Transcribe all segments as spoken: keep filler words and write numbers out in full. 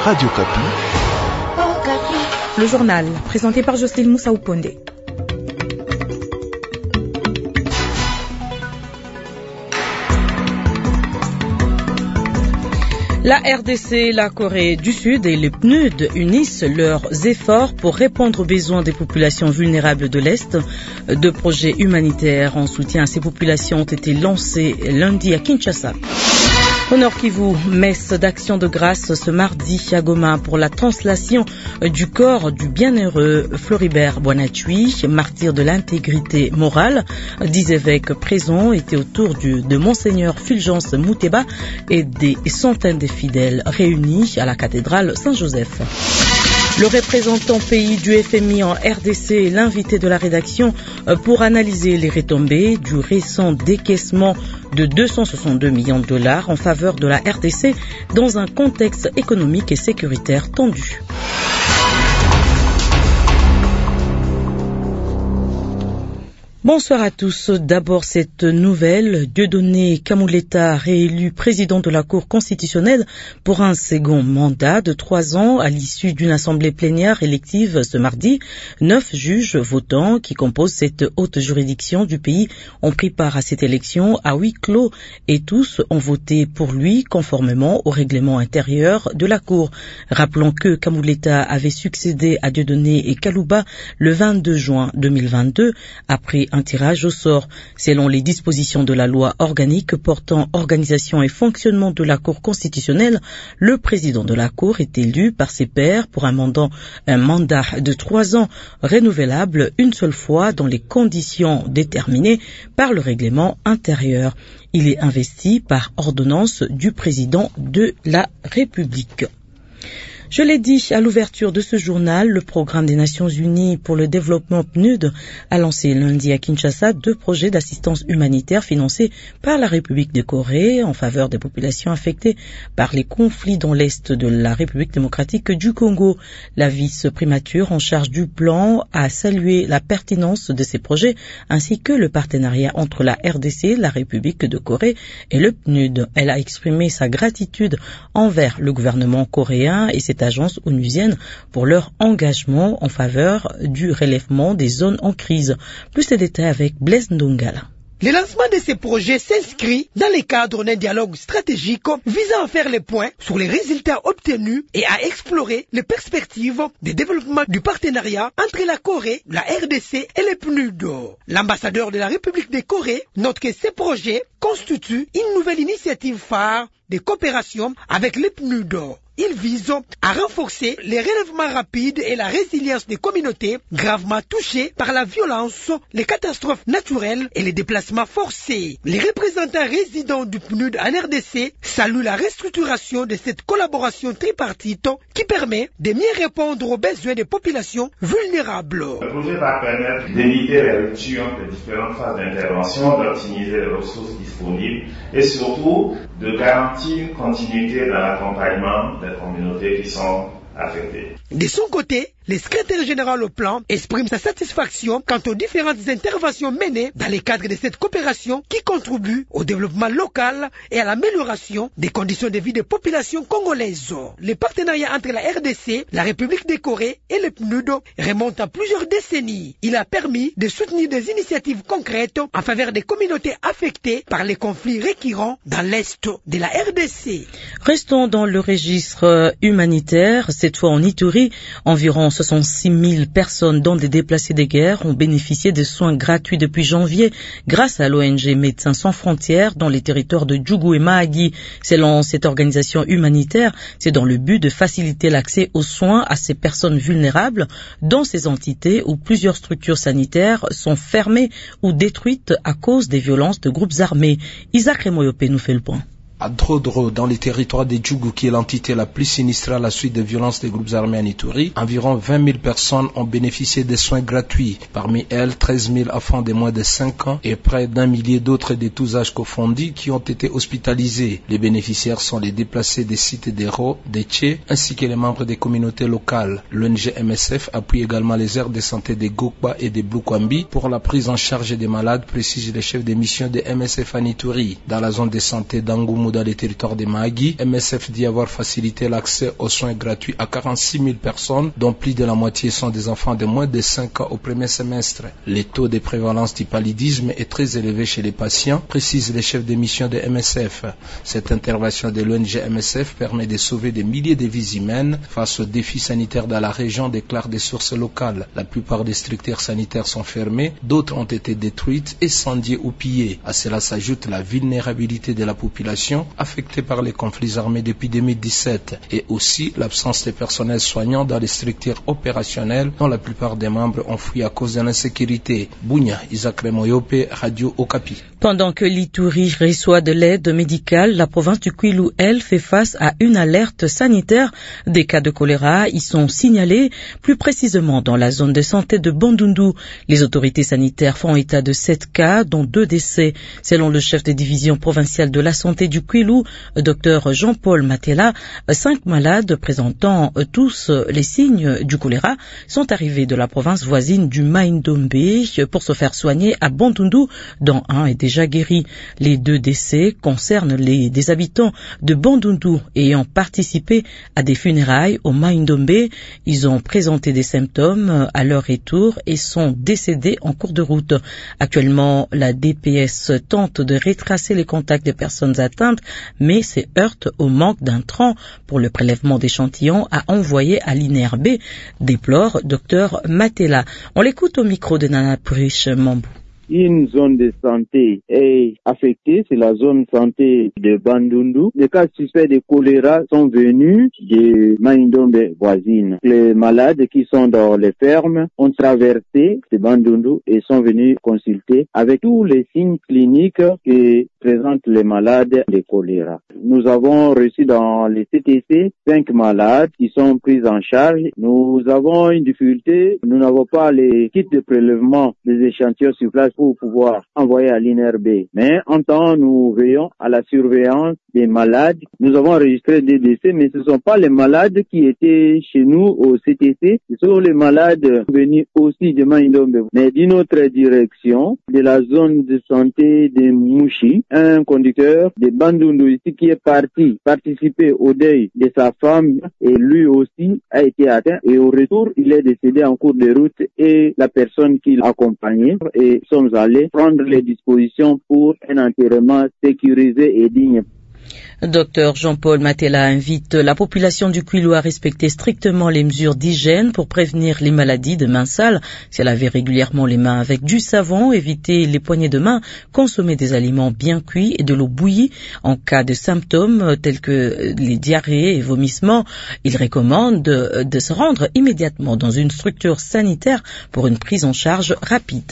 Radio Kapi. Le journal, présenté par Jocelyne Moussa-Ouponde. La R D C, la Corée du Sud et le P N U D unissent leurs efforts pour répondre aux besoins des populations vulnérables de l'Est. Deux projets humanitaires en soutien à ces populations ont été lancés lundi à Kinshasa. Au Nord Kivu, messe d'action de grâce ce mardi à Goma pour la translation du corps du bienheureux Floribert Boinatui, martyr de l'intégrité morale. Dix évêques présents étaient autour du, de Monseigneur Fulgence Mouteba et des centaines de fidèles réunis à la cathédrale Saint-Joseph. Le représentant pays du F M I en R D C est l'invité de la rédaction pour analyser les retombées du récent décaissement de deux cent soixante-deux millions de dollars en faveur de la R D C dans un contexte économique et sécuritaire tendu. Bonsoir à tous. D'abord, cette nouvelle. Dieudonné Kamuleta, réélu président de la Cour constitutionnelle pour un second mandat de trois ans à l'issue d'une assemblée plénière élective ce mardi. Neuf juges votants qui composent cette haute juridiction du pays ont pris part à cette élection à huis clos et tous ont voté pour lui conformément au règlement intérieur de la Cour. Rappelons que Kamuleta avait succédé à Dieudonné et Kalouba le vingt-deux juin deux mille vingt-deux après un tirage au sort. Selon les dispositions de la loi organique portant organisation et fonctionnement de la Cour constitutionnelle, le président de la Cour est élu par ses pairs pour un mandat, un mandat de trois ans renouvelable une seule fois dans les conditions déterminées par le règlement intérieur. Il est investi par ordonnance du président de la République. Je l'ai dit à l'ouverture de ce journal, le programme des Nations Unies pour le développement P N U D a lancé lundi à Kinshasa deux projets d'assistance humanitaire financés par la République de Corée en faveur des populations affectées par les conflits dans l'est de la République démocratique du Congo. La vice-primature en charge du plan a salué la pertinence de ces projets ainsi que le partenariat entre la R D C, la République de Corée et le P N U D. Elle a exprimé sa gratitude envers le gouvernement coréen et cette agence onusienne pour leur engagement en faveur du relèvement des zones en crise. Plus de détails avec Blaise Ndongala. Le lancement de ces projets s'inscrit dans le cadre d'un dialogue stratégique visant à faire les points sur les résultats obtenus et à explorer les perspectives de développement du partenariat entre la Corée, la R D C et le P N U D. L'ambassadeur de la République de Corée note que ces projets constituent une nouvelle initiative phare de coopération avec le P N U D. Il vise à renforcer les relèvements rapides et la résilience des communautés gravement touchées par la violence, les catastrophes naturelles et les déplacements forcés. Les représentants résidents du P N U D en R D C saluent la restructuration de cette collaboration tripartite qui permet de mieux répondre aux besoins des populations vulnérables. Le projet va permettre d'éviter les ruptures de différentes phases d'intervention, d'optimiser les ressources disponibles et surtout de garantir une continuité dans l'accompagnement des communautés qui sont affectées. De son côté, le secrétaire général au plan exprime sa satisfaction quant aux différentes interventions menées dans le cadre de cette coopération qui contribue au développement local et à l'amélioration des conditions de vie des populations congolaises. Le partenariat entre la R D C, la République de Corée et le P N U D remonte à plusieurs décennies. Il a permis de soutenir des initiatives concrètes en faveur des communautés affectées par les conflits récurrents dans l'Est de la R D C. Restons dans le registre humanitaire. Cette fois en Ituri, environ soixante-six mille personnes, dont des déplacés de guerre, ont bénéficié de soins gratuits depuis janvier grâce à l'O N G Médecins sans frontières dans les territoires de Djougou et Mahagi. Selon cette organisation humanitaire, c'est dans le but de faciliter l'accès aux soins à ces personnes vulnérables dans ces entités où plusieurs structures sanitaires sont fermées ou détruites à cause des violences de groupes armés. Isaac Remoyope nous fait le point. À Drodro, dans les territoires de Djougou, qui est l'entité la plus sinistre à la suite des violences des groupes armés en Ituri, environ vingt mille personnes ont bénéficié de soins gratuits. Parmi elles, treize mille enfants de moins de cinq ans et près d'un millier d'autres de tous âges confondus qui ont été hospitalisés. Les bénéficiaires sont les déplacés des sites d'Hérault, de Tché, ainsi que les membres des communautés locales. L'O N G M S F appuie également les aires de santé de Gokba et de Bloukwambi pour la prise en charge des malades, précise le chef de mission de M S F en Ituri. Dans la zone de santé d'Angoumou dans les territoires des Mahagi. M S F dit avoir facilité l'accès aux soins gratuits à quarante-six mille personnes, dont plus de la moitié sont des enfants de moins de cinq ans au premier semestre. Le taux de prévalence du paludisme est très élevé chez les patients, précise le chef de mission de M S F. Cette intervention de l'O N G M S F permet de sauver des milliers de vies humaines face aux défis sanitaires dans la région, déclarent des sources locales. La plupart des structures sanitaires sont fermées, d'autres ont été détruites, incendiées ou pillées. À cela s'ajoute la vulnérabilité de la population affectée par les conflits armés depuis deux mille dix-sept et aussi l'absence de personnel soignant dans les structures opérationnelles dont la plupart des membres ont fui à cause de l'insécurité. Bounia, Isaac Remoyope, Radio Okapi. Pendant que l'Ituri reçoit de l'aide médicale, la province du Kwilu, elle, fait face à une alerte sanitaire. Des cas de choléra y sont signalés, plus précisément dans la zone de santé de Bandundu. Les autorités sanitaires font état de sept cas, dont deux décès. Selon le chef de division provinciale de la santé du Kwilu, Dr Jean-Paul Matela, cinq malades présentant tous les signes du choléra sont arrivés de la province voisine du Mai-Ndombe pour se faire soigner à Bandundu, dont un est déjà guéri. Les deux décès concernent les, des habitants de Bandundu ayant participé à des funérailles au Mai-Ndombe. Ils ont présenté des symptômes à leur retour et sont décédés en cours de route. Actuellement, la D P S tente de retracer les contacts des personnes atteintes, mais se heurte au manque d'intrants pour le prélèvement d'échantillons à envoyer à l'I N R B, déplore Dr Matela. On l'écoute au micro de Nana Purish Mambou. Une zone de santé est affectée, c'est la zone santé de Bandundu. Les cas suspects de choléra sont venus de Mai-Ndombe voisine. Les malades qui sont dans les fermes ont traversé de Bandundu et sont venus consulter avec tous les signes cliniques que présentent les malades de choléra. Nous avons reçu dans les C T C cinq malades qui sont pris en charge. Nous avons une difficulté, nous n'avons pas les kits de prélèvement des échantillons sur place pour pouvoir envoyer à l'I N R B. Mais en temps, nous veillons à la surveillance des malades. Nous avons enregistré des décès, mais ce ne sont pas les malades qui étaient chez nous au C T C. Ce sont les malades venus aussi de Mai-Ndombe. Mais d'une autre direction, de la zone de santé de Mouchi, un conducteur de Bandundu ici qui est parti participer au deuil de sa femme et lui aussi a été atteint. Et au retour, il est décédé en cours de route et la personne qui l'accompagnait et sommes allés prendre les dispositions pour un enterrement sécurisé et digne. Docteur Jean-Paul Matela invite la population du Kwilu à respecter strictement les mesures d'hygiène pour prévenir les maladies de mains sales. C'est laver régulièrement les mains avec du savon, éviter les poignées de main, consommer des aliments bien cuits et de l'eau bouillie. En cas de symptômes tels que les diarrhées et vomissements, il recommande de, de se rendre immédiatement dans une structure sanitaire pour une prise en charge rapide.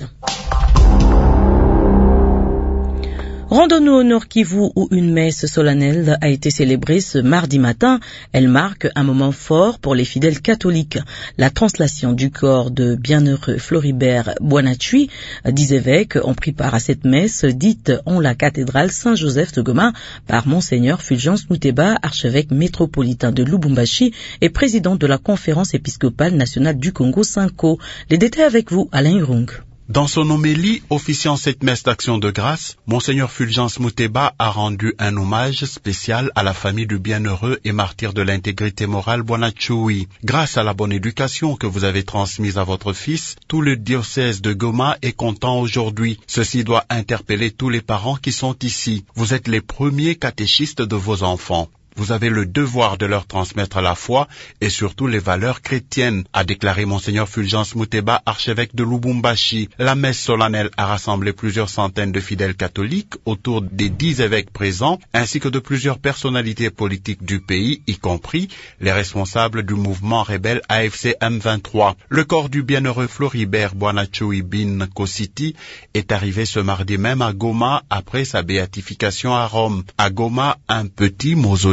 Rendons-nous au Nord Kivu où une messe solennelle a été célébrée ce mardi matin. Elle marque un moment fort pour les fidèles catholiques. La translation du corps de bienheureux Floribert Bwanachui, dix évêques ont pris part à cette messe dite en la cathédrale Saint-Joseph de Goma par Monseigneur Fulgence Muteba, archevêque métropolitain de Lubumbashi et président de la conférence épiscopale nationale du Congo Cinco. Les détails avec vous, Alain Irung. Dans son homélie officiant cette messe d'action de grâce, Monseigneur Fulgence Muteba a rendu un hommage spécial à la famille du bienheureux et martyr de l'intégrité morale Bwanachui. Grâce à la bonne éducation que vous avez transmise à votre fils, tout le diocèse de Goma est content aujourd'hui. Ceci doit interpeller tous les parents qui sont ici. Vous êtes les premiers catéchistes de vos enfants. Vous avez le devoir de leur transmettre la foi et surtout les valeurs chrétiennes, a déclaré Monseigneur Fulgence Muteba, archevêque de Lubumbashi. La messe solennelle a rassemblé plusieurs centaines de fidèles catholiques autour des dix évêques présents, ainsi que de plusieurs personnalités politiques du pays, y compris les responsables du mouvement rebelle A F C M vingt-trois. Le corps du bienheureux Floribert Bwanachui Bin Kositi est arrivé ce mardi même à Goma après sa béatification à Rome. À Goma, un petit mausolée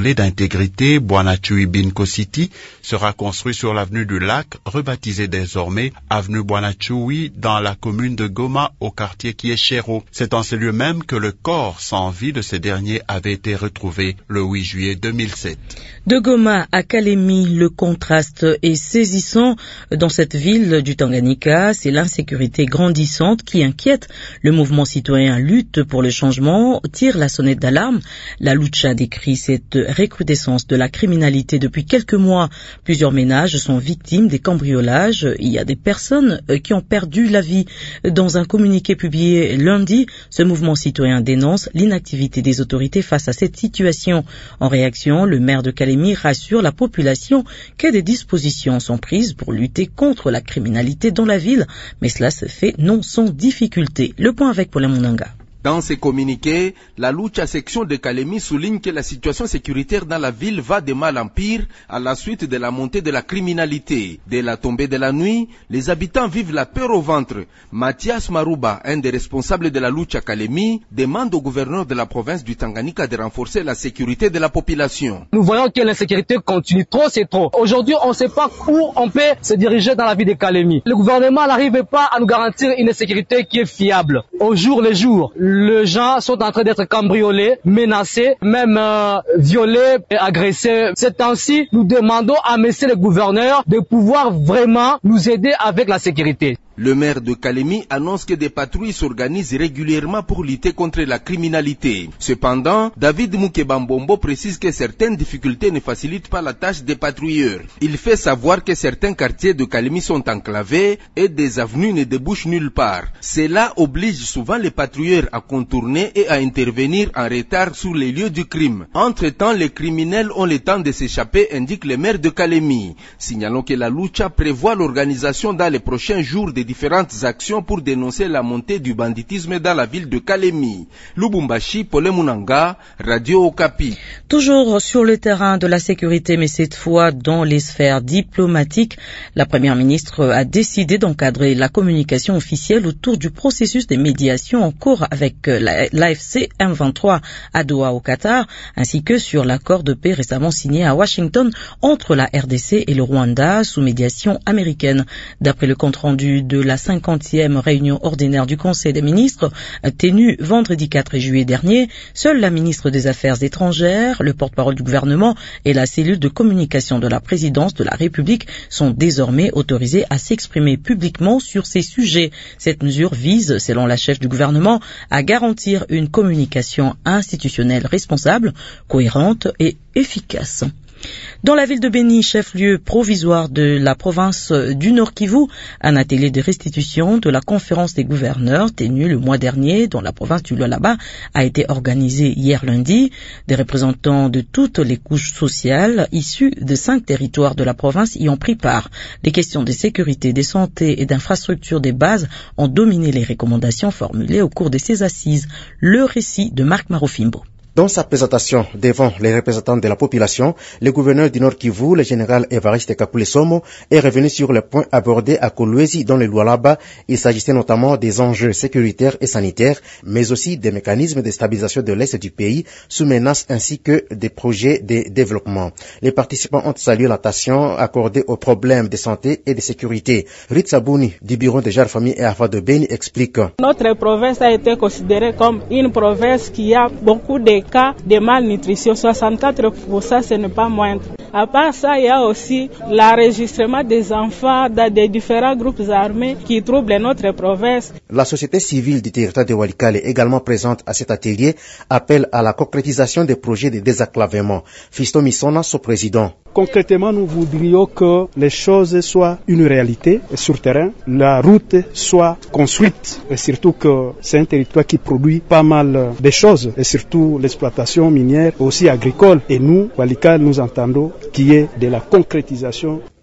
vallée d'intégrité Bwanachui Binko City sera construit sur l'avenue du Lac, rebaptisée désormais avenue Bwanachui dans la commune de Goma au quartier Kieshero. C'est en ce lieu même que le corps sans vie de ces derniers avait été retrouvé le huit juillet deux mille sept. De Goma à Kalemi, le contraste est saisissant dans cette ville du Tanganyika. C'est l'insécurité grandissante qui inquiète. Le mouvement citoyen Lutte pour le changement tire la sonnette d'alarme. La Lucha décrit cette recrudescence de la criminalité depuis quelques mois. Plusieurs ménages sont victimes des cambriolages. Il y a des personnes qui ont perdu la vie. Dans un communiqué publié lundi, ce mouvement citoyen dénonce l'inactivité des autorités face à cette situation. En réaction, le maire de Kalemi rassure la population que des dispositions sont prises pour lutter contre la criminalité dans la ville, mais cela se fait non sans difficulté. Le point avec Paulin Munanga. Dans ses communiqués, la Lucha section de Kalemi souligne que la situation sécuritaire dans la ville va de mal en pire à la suite de la montée de la criminalité. Dès la tombée de la nuit, les habitants vivent la peur au ventre. Mathias Maruba, un des responsables de la Lucha Kalemi, demande au gouverneur de la province du Tanganyika de renforcer la sécurité de la population. Nous voyons que l'insécurité continue. Trop, c'est trop. Aujourd'hui, on ne sait pas où on peut se diriger dans la ville de Kalemi. Le gouvernement n'arrive pas à nous garantir une sécurité qui est fiable. Au jour le jour, les gens sont en train d'être cambriolés, menacés, même euh, violés et agressés. Ces temps-ci, nous demandons à monsieur le gouverneur de pouvoir vraiment nous aider avec la sécurité. Le maire de Kalemi annonce que des patrouilles s'organisent régulièrement pour lutter contre la criminalité. Cependant, David Moukebambombo précise que certaines difficultés ne facilitent pas la tâche des patrouilleurs. Il fait savoir que certains quartiers de Kalemi sont enclavés et des avenues ne débouchent nulle part. Cela oblige souvent les patrouilleurs à contourner et à intervenir en retard sur les lieux du crime. Entre-temps, les criminels ont le temps de s'échapper, indique le maire de Kalemi. Signalons que la Lucha prévoit l'organisation dans les prochains jours des différentes actions pour dénoncer la montée du banditisme dans la ville de Kalemi. Lubumbashi, Paulin Munanga, Radio Okapi. Toujours sur le terrain de la sécurité, mais cette fois dans les sphères diplomatiques, la première ministre a décidé d'encadrer la communication officielle autour du processus de médiation en cours avec l'A F C M vingt-trois à Doha au Qatar, ainsi que sur l'accord de paix récemment signé à Washington entre la R D C et le Rwanda sous médiation américaine. D'après le compte-rendu de la cinquantième réunion ordinaire du Conseil des ministres, tenue vendredi quatre juillet dernier, seule la ministre des Affaires étrangères, le porte-parole du gouvernement et la cellule de communication de la présidence de la République sont désormais autorisés à s'exprimer publiquement sur ces sujets. Cette mesure vise, selon la chef du gouvernement, à garantir une communication institutionnelle responsable, cohérente et efficace. Dans la ville de Béni, chef-lieu provisoire de la province du Nord Kivu, un atelier de restitution de la conférence des gouverneurs tenue le mois dernier dans la province du Lualaba a été organisé hier lundi. Des représentants de toutes les couches sociales issus de cinq territoires de la province y ont pris part. Les questions de sécurité, de santé et d'infrastructures des bases ont dominé les recommandations formulées au cours de ces assises. Le récit de Marc Marofimbo. Dans sa présentation devant les représentants de la population, le gouverneur du Nord Kivu, le général Évariste Kakule Somo, est revenu sur les points abordés à Kolwezi dans le Lualaba. Il s'agissait notamment des enjeux sécuritaires et sanitaires, mais aussi des mécanismes de stabilisation de l'Est du pays sous menace ainsi que des projets de développement. Les participants ont salué l'attention accordée aux problèmes de santé et de sécurité. Rit Sabouni, du bureau de Jare Famille et Affaires de Béni, explique. Notre province a été considérée comme une province qui a beaucoup de cas de malnutrition, soixante-quatre pour cent, ce n'est pas moindre. À part ça, il y a aussi l'enregistrement des enfants dans des différents groupes armés qui troublent notre province. La société civile du territoire de Walikale, également présente à cet atelier, appelle à la concrétisation des projets de désenclavement. Fisto Missona, son président. Concrètement, nous voudrions que les choses soient une réalité sur terrain, la route soit construite et surtout que c'est un territoire qui produit pas mal de choses et surtout l'exploitation minière aussi agricole. Et nous, Walikale, nous entendons qu'il y ait de la concrétisation.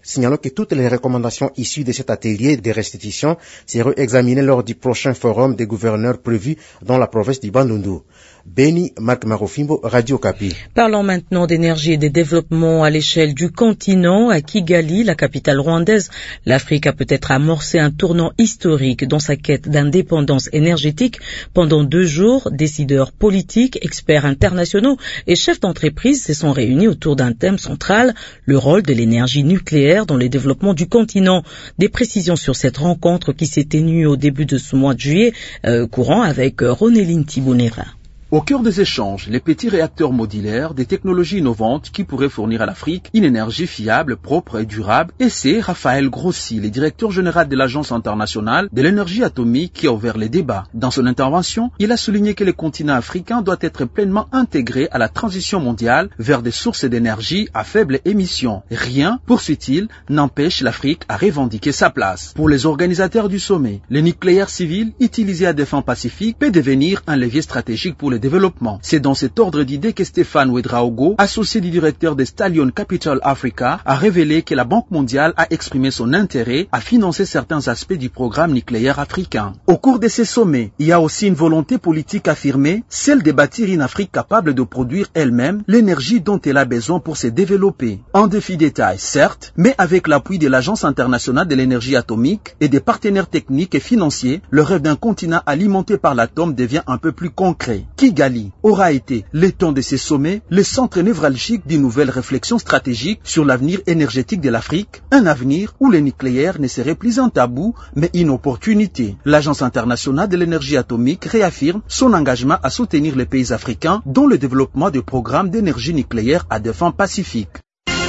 Signalons que toutes les recommandations issues de cet atelier de restitution seront examinées lors du prochain forum des gouverneurs prévu dans la province du Bandundu. Beni Marc Marofimbo, Radio Kapi. Parlons maintenant d'énergie et de développement à l'échelle du continent. À Kigali, la capitale rwandaise, l'Afrique a peut-être amorcé un tournant historique dans sa quête d'indépendance énergétique. Pendant deux jours, décideurs politiques, experts internationaux et chefs d'entreprise se sont réunis autour d'un thème central, le rôle de l'énergie nucléaire dans le développement du continent. Des précisions sur cette rencontre qui s'est tenue au début de ce mois de juillet euh, courant avec euh, Ronéline Tibounera. Au cœur des échanges, les petits réacteurs modulaires, des technologies innovantes qui pourraient fournir à l'Afrique une énergie fiable, propre et durable. Et c'est Raphaël Grossi, le directeur général de l'Agence internationale de l'énergie atomique, qui a ouvert les débats. Dans son intervention, il a souligné que le continent africain doit être pleinement intégré à la transition mondiale vers des sources d'énergie à faible émission. Rien, poursuit-il, n'empêche l'Afrique à revendiquer sa place. Pour les organisateurs du sommet, le nucléaire civil utilisé à des fins pacifiques peut devenir un levier stratégique pour le développement. C'est dans cet ordre d'idées que Stéphane Ouedraogo, associé du directeur de Stallion Capital Africa, a révélé que la Banque mondiale a exprimé son intérêt à financer certains aspects du programme nucléaire africain. Au cours de ces sommets, il y a aussi une volonté politique affirmée, celle de bâtir une Afrique capable de produire elle-même l'énergie dont elle a besoin pour se développer. En défi détail, certes, mais avec l'appui de l'Agence internationale de l'énergie atomique et des partenaires techniques et financiers, le rêve d'un continent alimenté par l'atome devient un peu plus concret. Kigali aura été, le temps de ces sommets, le centre névralgique d'une nouvelle réflexion stratégique sur l'avenir énergétique de l'Afrique, un avenir où le nucléaire ne serait plus un tabou, mais une opportunité. L'Agence internationale de l'énergie atomique réaffirme son engagement à soutenir les pays africains dans le développement de programmes d'énergie nucléaire à des fins pacifiques.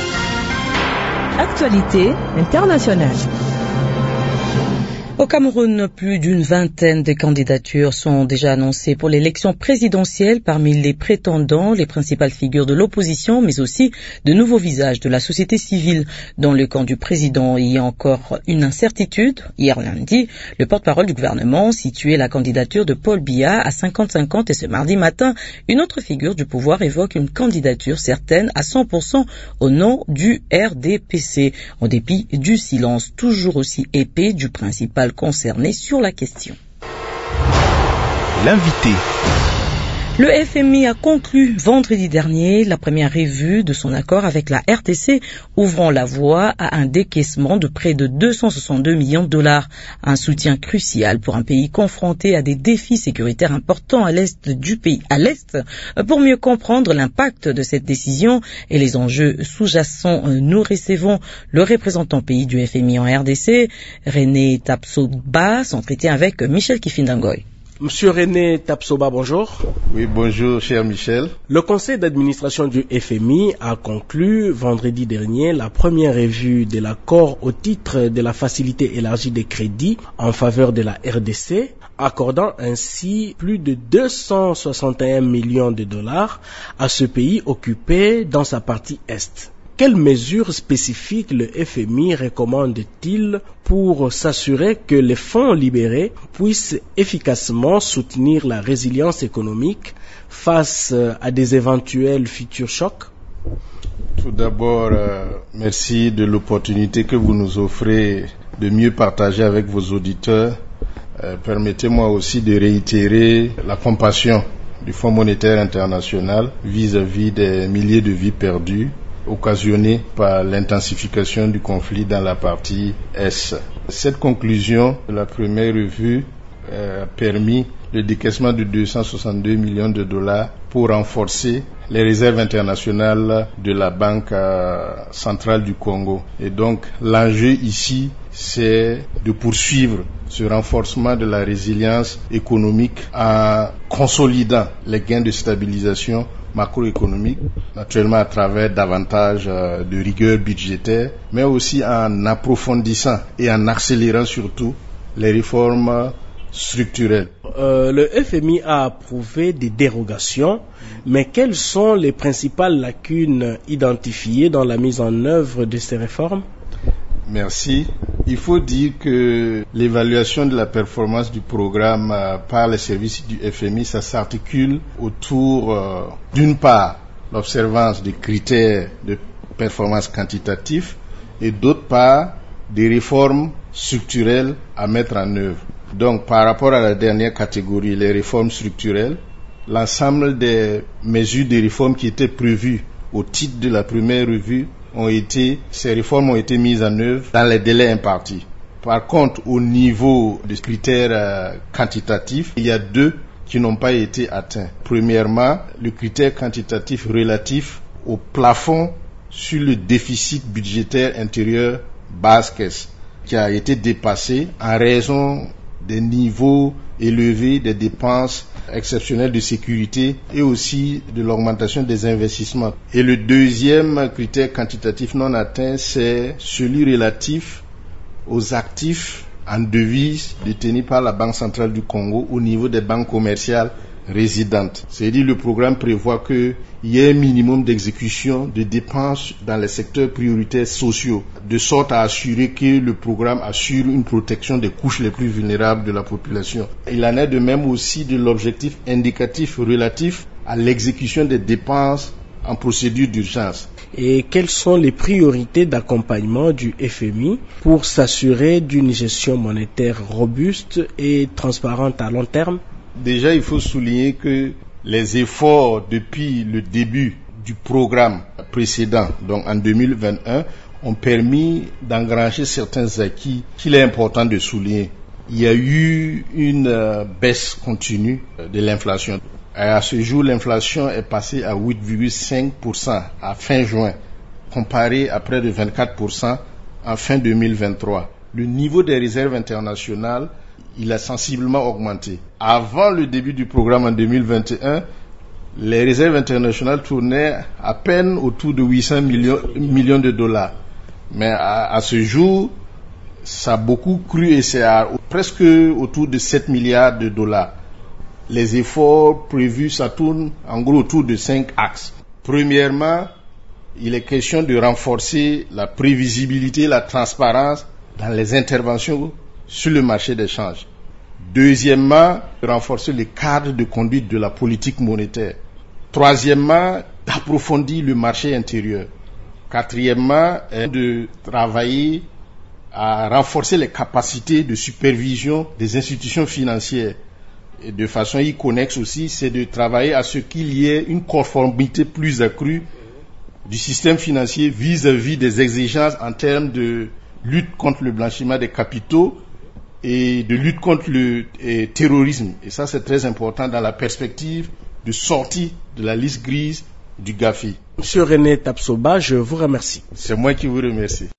Actualité internationale. Au Cameroun, plus d'une vingtaine de candidatures sont déjà annoncées pour l'élection présidentielle. Parmi les prétendants, les principales figures de l'opposition, mais aussi de nouveaux visages de la société civile. Dans le camp du président, il y a encore une incertitude. Hier lundi, le porte-parole du gouvernement situait la candidature de Paul Biya à cinquante cinquante et ce mardi matin, une autre figure du pouvoir évoque une candidature certaine à cent pour cent au nom du R D P C, en dépit du silence toujours aussi épais du principal concernés sur la question. L'invité. Le F M I a conclu vendredi dernier la première revue de son accord avec la R T C, ouvrant la voie à un décaissement de près de deux cent soixante-deux millions de dollars. Un soutien crucial pour un pays confronté à des défis sécuritaires importants à l'est du pays. À l'est, pour mieux comprendre l'impact de cette décision et les enjeux sous-jacents, nous recevons le représentant pays du F M I en R D C, René Tapsoba, s'entretient avec Michel Kifindangoy. Monsieur René Tapsoba, bonjour. Oui, bonjour, cher Michel. Le conseil d'administration du F M I a conclu vendredi dernier la première revue de l'accord au titre de la facilité élargie des crédits en faveur de la R D C, accordant ainsi plus de deux cent soixante et un millions de dollars à ce pays occupé dans sa partie Est. Quelles mesures spécifiques le F M I recommande-t-il pour s'assurer que les fonds libérés puissent efficacement soutenir la résilience économique face à des éventuels futurs chocs? Tout d'abord, euh, merci de l'opportunité que vous nous offrez de mieux partager avec vos auditeurs. Euh, permettez-moi aussi de réitérer la compassion du Fonds monétaire international vis-à-vis des milliers de vies perdues occasionné par l'intensification du conflit dans la partie Est. Cette conclusion de la première revue euh, a permis le décaissement de deux cent soixante-deux millions de dollars pour renforcer les réserves internationales de la Banque euh, centrale du Congo. Et donc, l'enjeu ici, c'est de poursuivre ce renforcement de la résilience économique en consolidant les gains de stabilisation macroéconomique, naturellement à travers davantage euh, de rigueur budgétaire, mais aussi en approfondissant et en accélérant surtout les réformes structurelles. Euh, le F M I a approuvé des dérogations, mais quelles sont les principales lacunes identifiées dans la mise en œuvre de ces réformes? Merci. Il faut dire que l'évaluation de la performance du programme euh, par les services du F M I, ça s'articule autour, euh, d'une part, l'observance des critères de performance quantitatifs et d'autre part, des réformes structurelles à mettre en œuvre. Donc, par rapport à la dernière catégorie, les réformes structurelles, l'ensemble des mesures de réforme qui étaient prévues au titre de la première revue ont été, ces réformes ont été mises en œuvre dans les délais impartis. Par contre, au niveau des critères euh, quantitatifs, il y a deux qui n'ont pas été atteints. Premièrement, le critère quantitatif relatif au plafond sur le déficit budgétaire intérieur basse caisse, qui a été dépassé en raison des niveaux élevés des dépenses exceptionnelles de sécurité et aussi de l'augmentation des investissements. Et le deuxième critère quantitatif non atteint, c'est celui relatif aux actifs en devises détenus par la Banque centrale du Congo au niveau des banques commerciales résidentes. C'est-à-dire le programme prévoit qu'il y ait un minimum d'exécution de dépenses dans les secteurs prioritaires sociaux, de sorte à assurer que le programme assure une protection des couches les plus vulnérables de la population. Il en est de même aussi de l'objectif indicatif relatif à l'exécution des dépenses en procédure d'urgence. Et quelles sont les priorités d'accompagnement du F M I pour s'assurer d'une gestion monétaire robuste et transparente à long terme? Déjà, il faut souligner que les efforts depuis le début du programme précédent, donc en deux mille vingt et un, ont permis d'engranger certains acquis qu'il est important de souligner. Il y a eu une euh, baisse continue de l'inflation. À ce jour, l'inflation est passée à huit virgule cinq pour cent à fin juin, comparé à près de vingt-quatre pour cent en fin deux mille vingt-trois. Le niveau des réserves internationales, il a sensiblement augmenté. Avant le début du programme en deux mille vingt et un, les réserves internationales tournaient à peine autour de huit cents millions, millions de dollars. Mais à, à ce jour, ça a beaucoup cru et c'est à, presque autour de sept milliards de dollars. Les efforts prévus, ça tourne en gros autour de cinq axes. Premièrement, il est question de renforcer la prévisibilité, la transparence dans les interventions sur le marché des changes. Deuxièmement, renforcer le cadre de conduite de la politique monétaire. Troisièmement, d'approfondir le marché intérieur. Quatrièmement, de travailler à renforcer les capacités de supervision des institutions financières. Et de façon y connexe aussi, c'est de travailler à ce qu'il y ait une conformité plus accrue du système financier vis-à-vis des exigences en termes de lutte contre le blanchiment des capitaux et de lutte contre le et, terrorisme. Et ça, c'est très important dans la perspective de sortie de la liste grise du Gafi. Monsieur René Tapsoba, je vous remercie. C'est moi qui vous remercie.